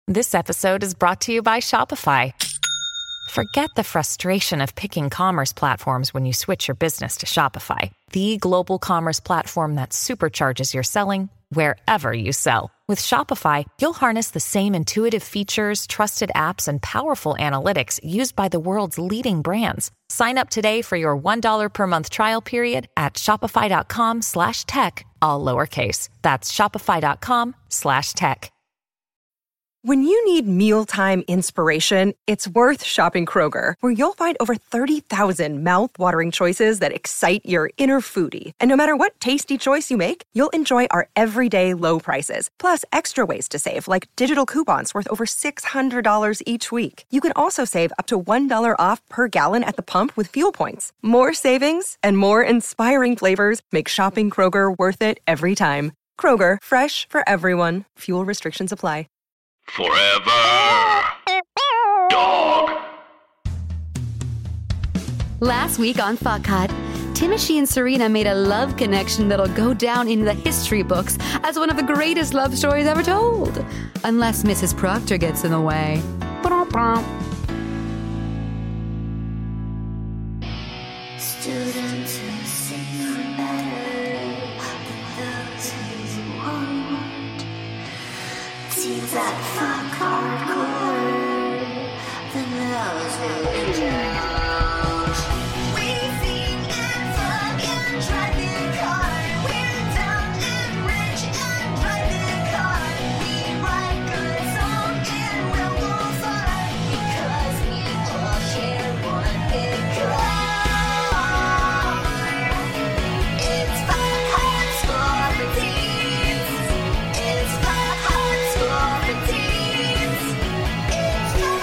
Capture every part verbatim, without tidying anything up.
This episode is brought to you by Shopify. Forget the frustration of picking commerce platforms when you switch your business to Shopify, the global commerce platform that supercharges your selling wherever you sell. With Shopify, you'll harness the same intuitive features, trusted apps, and powerful analytics used by the world's leading brands. Sign up today for your one dollar per month trial period at shopify.com slash tech, all lowercase. That's shopify.com slash tech. When you need mealtime inspiration, it's worth shopping Kroger, where you'll find over thirty thousand mouth-watering choices that excite your inner foodie. And no matter what tasty choice you make, you'll enjoy our everyday low prices, plus extra ways to save, like digital coupons worth over six hundred dollars each week. You can also save up to one dollar off per gallon at the pump with fuel points. More savings and more inspiring flavors make shopping Kroger worth it every time. Kroger, fresh for everyone. Fuel restrictions apply. Forever Dog. Last week on Fuck Hut, Timothy and Serena made a love connection that'll go down in the history books as one of the greatest love stories ever told. Unless Missus Proctor gets in the way. Students who sing better than those who won't. Teens that fuck hardcore than those who don't. We sing and fuck and drive the car. We're dumb and rich and drive the car. We write good songs and we'll go far because we all share one big car. It's Fuck Hut School for Teens. It's Fuck Hut School for Teens. It's Fuck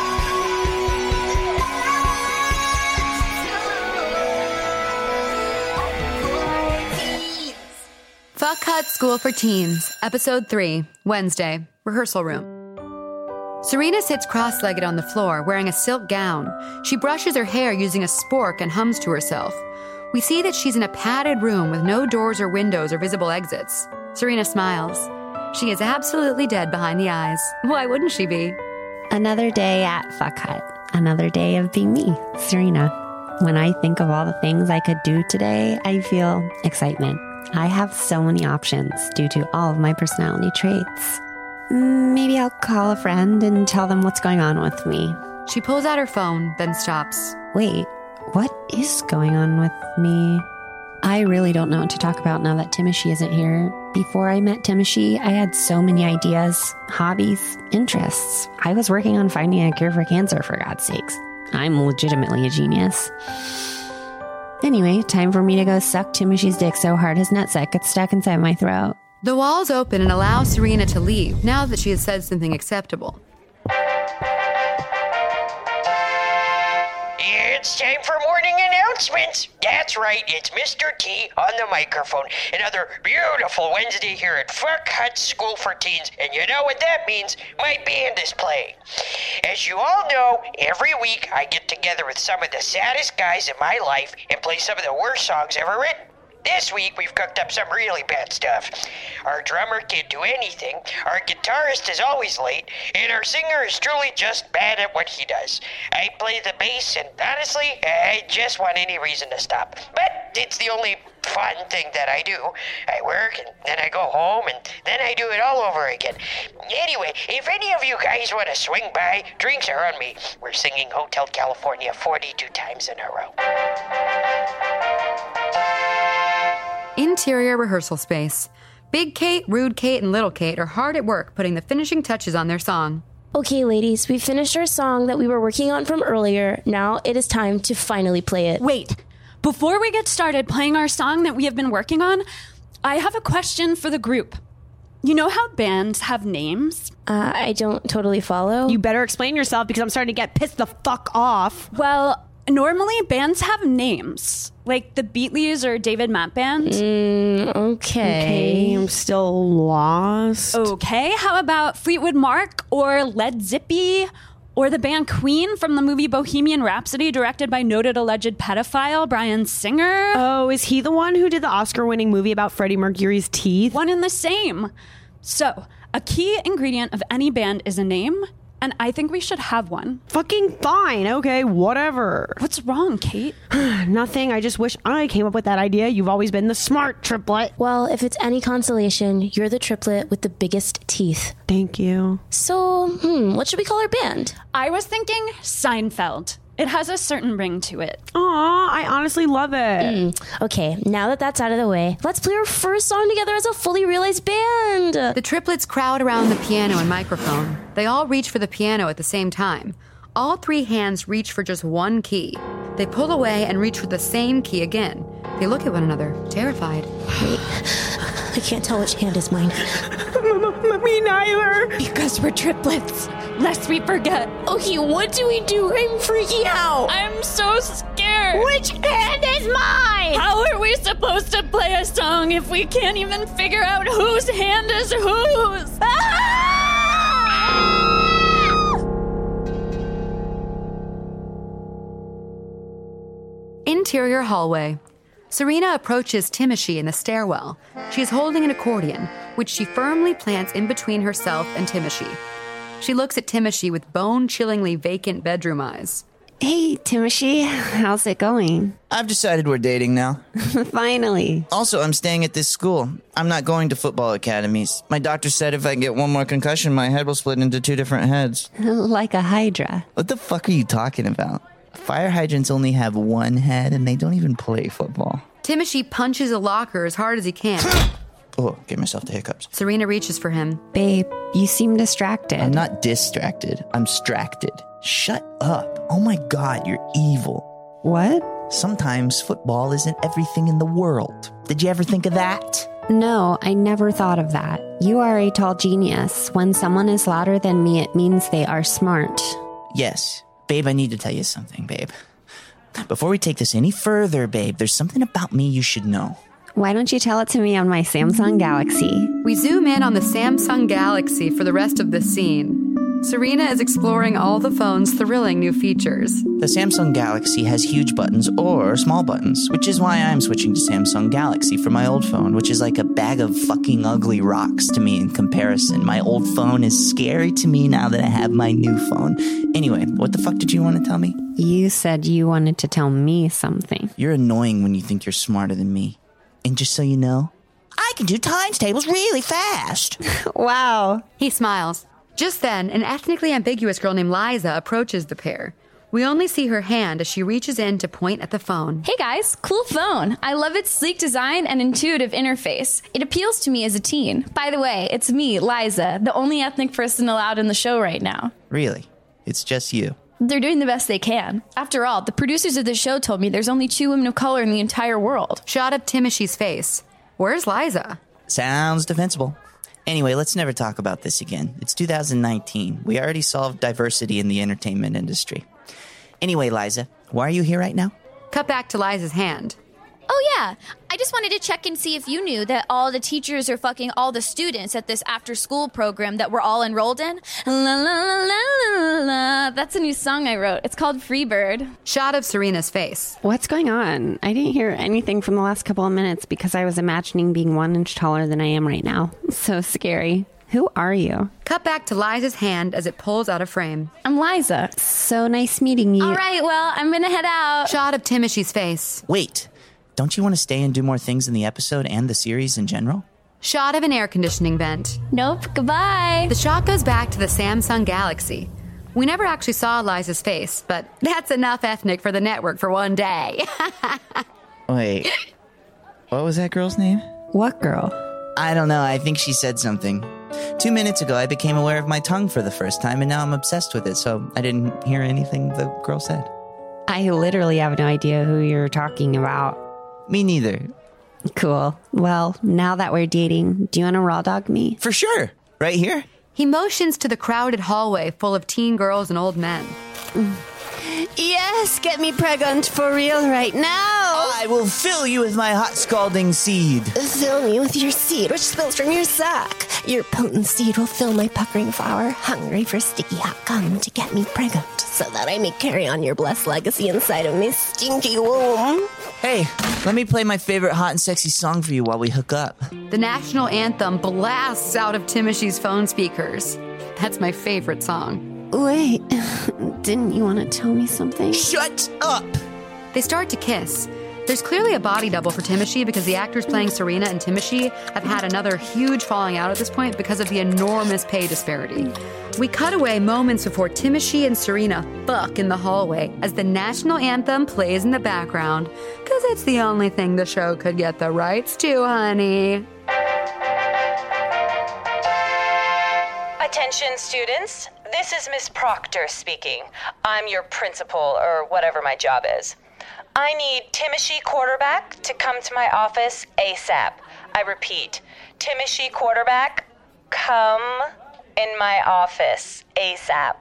Fuck Hut School for Teens, Episode three, Wednesday, Rehearsal Room. Serena sits cross-legged on the floor, wearing a silk gown. She brushes her hair using a spork and hums to herself. We see that she's in a padded room with no doors or windows or visible exits. Serena smiles. She is absolutely dead behind the eyes. Why wouldn't she be? Another day at Fuck Hut. Another day of being me, Serena. When I think of all the things I could do today, I feel excitement. I have so many options due to all of my personality traits. Maybe I'll call a friend and tell them what's going on with me. She pulls out her phone, then stops. Wait, what is going on with me? I really don't know what to talk about now that Timothy isn't here. Before I met Timothy, I had so many ideas, hobbies, interests. I was working on finding a cure for cancer, for God's sakes. I'm legitimately a genius. Anyway, time for me to go suck Timothy's dick so hard his nutsack gets stuck inside my throat. The walls open and allow Serena to leave, now that she has said something acceptable. It's time for morning announcements. That's right, it's Mister T on the microphone. Another beautiful Wednesday here at Fuck Hut School for Teens, and you know what that means? My band is playing. As you all know, every week I get together with some of the saddest guys in my life and play some of the worst songs ever written. This week, we've cooked up some really bad stuff. Our drummer can't do anything, our guitarist is always late, and our singer is truly just bad at what he does. I play the bass, and honestly, I just want any reason to stop. But it's the only fun thing that I do. I work, and then I go home, and then I do it all over again. Anyway, if any of you guys want to swing by, drinks are on me. We're singing Hotel California forty-two times in a row. Interior rehearsal space. Big Kate, Rude Kate, and Little Kate are hard at work putting the finishing touches on their song. Okay, ladies, we finished our song that we were working on from earlier. Now it is time to finally play it. Wait, before we get started playing our song that we have been working on, I have a question for the group. You know how bands have names? Uh, I don't totally follow. You better explain yourself because I'm starting to get pissed the fuck off. Well, normally bands have names, like the Beatles or David Matt Band. Mm, okay. Okay, I'm still lost. Okay, how about Fleetwood Mac or Led Zippy or the band Queen from the movie Bohemian Rhapsody, directed by noted alleged pedophile Bryan Singer? Oh, is he the one who did the Oscar-winning movie about Freddie Mercury's teeth? One and the same. So, A key ingredient of any band is a name, and I think we should have one. Fucking fine. Okay, whatever. What's wrong, Kate? Nothing. I just wish I came up with that idea. You've always been the smart triplet. Well, if it's any consolation, you're the triplet with the biggest teeth. Thank you. So, hmm, what should we call our band? I was thinking Seinfeld. It has a certain ring to it. Aw, I honestly love it. Mm, okay, now that that's out of the way, let's play our first song together as a fully realized band. The triplets crowd around the piano and microphone. They all reach for the piano at the same time. All three hands reach for just one key. They pull away and reach for the same key again. They look at one another, terrified. Wait, I can't tell which hand is mine. Me neither. Because we're triplets, lest we forget. Okay, what do we do? I'm freaking out. I'm so scared. Which hand is mine? How are we supposed to play a song if we can't even figure out whose hand is whose? Interior hallway. Serena approaches Timothy in the stairwell. She is holding an accordion, which she firmly plants in between herself and Timothy. She looks at Timothy with bone-chillingly vacant bedroom eyes. Hey, Timothy, how's it going? I've decided we're dating now. Finally. Also, I'm staying at this school. I'm not going to football academies. My doctor said if I get one more concussion, my head will split into two different heads. Like a hydra. What the fuck are you talking about? Fire hydrants only have one head, and they don't even play football. Timothy punches a locker as hard as he can. Oh, gave myself the hiccups. Serena reaches for him. Babe, you seem distracted. I'm not distracted. I'm distracted. Shut up. Oh my God, you're evil. What? Sometimes football isn't everything in the world. Did you ever think of that? No, I never thought of that. You are a tall genius. When someone is louder than me, it means they are smart. Yes. Babe, I need to tell you something, babe. Before we take this any further, babe, there's something about me you should know. Why don't you tell it to me on my Samsung Galaxy? We zoom in on the Samsung Galaxy for the rest of this scene. Serena is exploring all the phone's thrilling new features. The Samsung Galaxy has huge buttons or small buttons, which is why I'm switching to Samsung Galaxy for my old phone, which is like a bag of fucking ugly rocks to me in comparison. My old phone is scary to me now that I have my new phone. Anyway, what the fuck did you want to tell me? You said you wanted to tell me something. You're annoying when you think you're smarter than me. And just so you know, I can do times tables really fast. Wow. He smiles. Just then, an ethnically ambiguous girl named Liza approaches the pair. We only see her hand as she reaches in to point at the phone. Hey guys, cool phone. I love its sleek design and intuitive interface. It appeals to me as a teen. By the way, it's me, Liza, the only ethnic person allowed in the show right now. Really? It's just you? They're doing the best they can. After all, the producers of the show told me there's only two women of color in the entire world. Shot up Timothy's face. Where's Liza? Sounds defensible. Anyway, let's never talk about this again. It's two thousand nineteen. We already solved diversity in the entertainment industry. Anyway, Liza, why are you here right now? Cut back to Liza's hand. Oh, yeah. I just wanted to check and see if you knew that all the teachers are fucking all the students at this after-school program that we're all enrolled in. La, la, la, la, la, la. That's a new song I wrote. It's called Freebird. Shot of Serena's face. What's going on? I didn't hear anything from the last couple of minutes because I was imagining being one inch taller than I am right now. So scary. Who are you? Cut back to Liza's hand as it pulls out of frame. I'm Liza. So nice meeting you. All right, well, I'm gonna head out. Shot of Timothy's face. Wait. Don't you want to stay and do more things in the episode and the series in general? Shot of an air conditioning vent. Nope, goodbye. The shot goes back to the Samsung Galaxy. We never actually saw Liza's face, but that's enough ethnic for the network for one day. Wait, what was that girl's name? What girl? I don't know, I think she said something. Two minutes ago, I became aware of my tongue for the first time, and now I'm obsessed with it, so I didn't hear anything the girl said. I literally have no idea who you're talking about. Me neither. Cool. Well, now that we're dating, do you want to raw dog me? For sure. Right here. He motions to the crowded hallway full of teen girls and old men. Yes, get me pregnant for real right now. I will fill you with my hot scalding seed. Fill me with your seed, which spills from your sack. Your potent seed will fill my puckering flower, hungry for sticky hot gum to get me pregnant, so that I may carry on your blessed legacy inside of my stinky womb. Hey, let me play my favorite hot and sexy song for you while we hook up. The national anthem blasts out of Timothy's phone speakers. That's my favorite song. Wait, didn't you want to tell me something? Shut up! They start to kiss. There's clearly a body double for Timothy because the actors playing Serena and Timothy have had another huge falling out at this point because of the enormous pay disparity. We cut away moments before Timothy and Serena fuck in the hallway as the national anthem plays in the background, because it's the only thing the show could get the rights to, honey. Attention students, this is Miss Proctor speaking. I'm your principal, or whatever my job is. I need Timothy Quarterback to come to my office ASAP. I repeat, Timothy Quarterback, come in my office ASAP.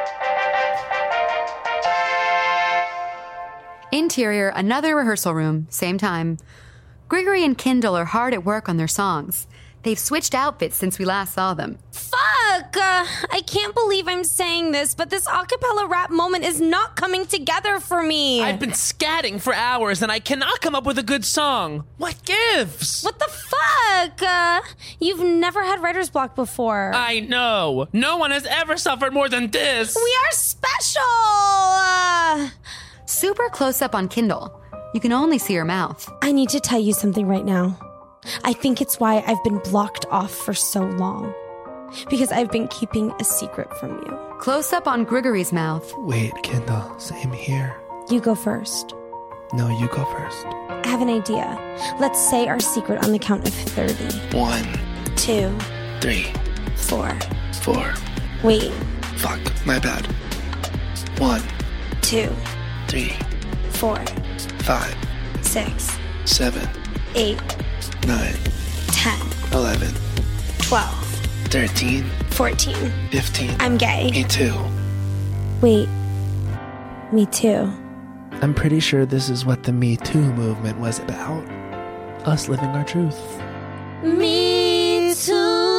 Interior, another rehearsal room, same time. Grigory and Kendall are hard at work on their songs. They've switched outfits since we last saw them. Fuck! Uh, I can't believe I'm saying this, but this acapella rap moment is not coming together for me. I've been scatting for hours and I cannot come up with a good song. What gives? What the fuck? Uh, you've never had writer's block before. I know. No one has ever suffered more than this. We are special! Uh... Super close up on Kendall. You can only see her mouth. I need to tell you something right now. I think it's why I've been blocked off for so long. Because I've been keeping a secret from you. Close up on Grigory's mouth. Wait, Kendall, same here. You go first. No, you go first. I have an idea. Let's say our secret on the count of thirty. One. Two. Three. Four. Four. Wait. Fuck, my bad. One. Two. Three. Four. Five. Six. Seven. Eight. Nine. Ten. Eleven. Twelve. Thirteen. Fourteen. Fifteen. I'm gay. Me too. Wait. Me too. I'm pretty sure this is what the Me Too movement was about. Us living our truth. Me too.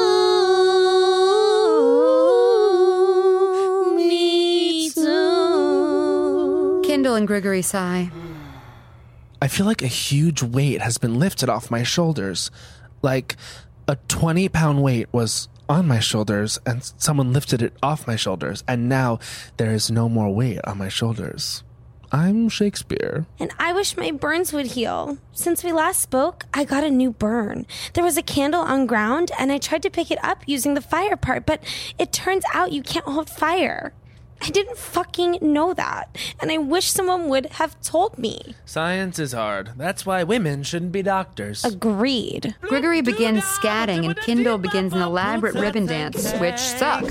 Me too. Kendall and Grigory sigh. I feel like a huge weight has been lifted off my shoulders. Like a twenty pound weight was on my shoulders and someone lifted it off my shoulders. And now there is no more weight on my shoulders. I'm Shakespeare. And I wish my burns would heal. Since we last spoke, I got a new burn. There was a candle on ground and I tried to pick it up using the fire part, but it turns out you can't hold fire. I didn't fucking know that, and I wish someone would have told me. Science is hard. That's why women shouldn't be doctors. Agreed. Grigory begins scatting, and Kendall begins an elaborate ribbon dance, which sucks.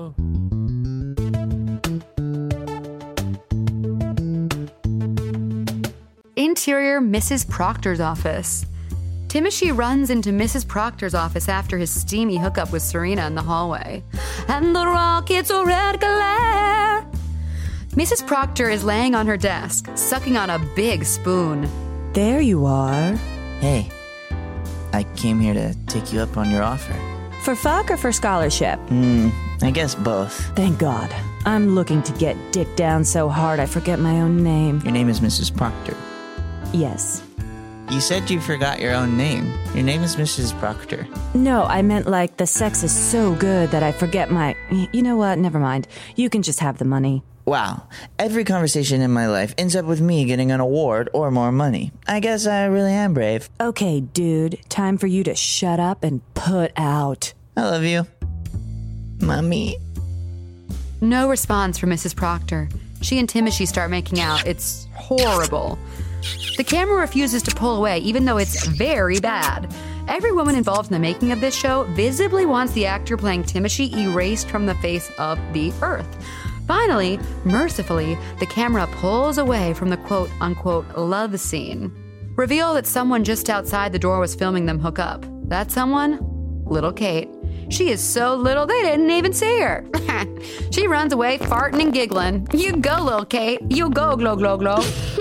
Interior, Missus Proctor's office. Timothy runs into Missus Proctor's office after his steamy hookup with Serena in the hallway. And the rocket's a red glare. Missus Proctor is laying on her desk, sucking on a big spoon. There you are. Hey, I came here to take you up on your offer. For fuck or for scholarship? Hmm, I guess both. Thank God. I'm looking to get dick down so hard I forget my own name. Your name is Missus Proctor. Yes. You said you forgot your own name. Your name is Missus Proctor. No, I meant like the sex is so good that I forget my... You know what? Never mind. You can just have the money. Wow. Every conversation in my life ends up with me getting an award or more money. I guess I really am brave. Okay, dude. Time for you to shut up and put out. I love you. Mommy. No response from Missus Proctor. She and Timothy start making out. It's horrible. The camera refuses to pull away, even though it's very bad. Every woman involved in the making of this show visibly wants the actor playing Timothy erased from the face of the earth. Finally, mercifully, the camera pulls away from the quote-unquote love scene. Reveal that someone just outside the door was filming them hook up. That someone? Little Kate. She is so little they didn't even see her. She runs away farting and giggling. You go, little Kate. You go, glow, glow, glow.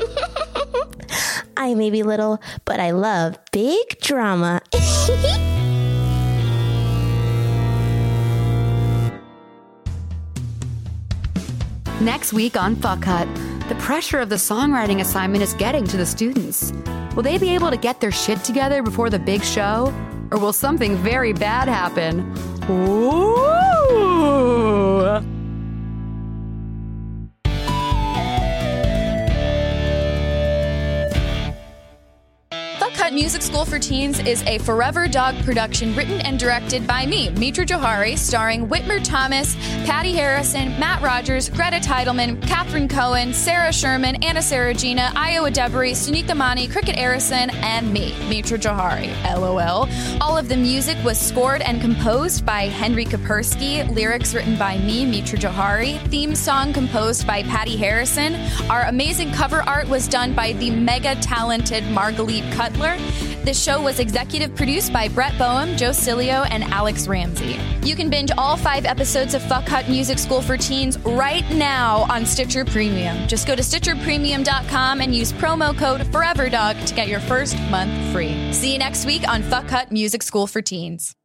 I may be little, but I love big drama. Next week on Fuck Hut, the pressure of the songwriting assignment is getting to the students. Will they be able to get their shit together before the big show? Or will something very bad happen? Ooh! Music School for Teens is a Forever Dog production written and directed by me, Mitra Johari, starring Whitmer Thomas, Patty Harrison, Matt Rogers, Greta Teidelman, Catherine Cohen, Sarah Sherman, Anna Saragina, Iowa Debris, Sunitha Mani, Cricket Arison, and me, Mitra Johari. LOL. All of the music was scored and composed by Henry Kapersky, lyrics written by me, Mitra Johari, theme song composed by Patty Harrison. Our amazing cover art was done by the mega talented Margalit Cutler. This show was executive produced by Brett Boehm, Joe Cilio, and Alex Ramsey. You can binge all five episodes of Fuck Hut Music School for Teens right now on Stitcher Premium. Just go to stitcher premium dot com and use promo code FOREVERDOG to get your first month free. See you next week on Fuck Hut Music School for Teens.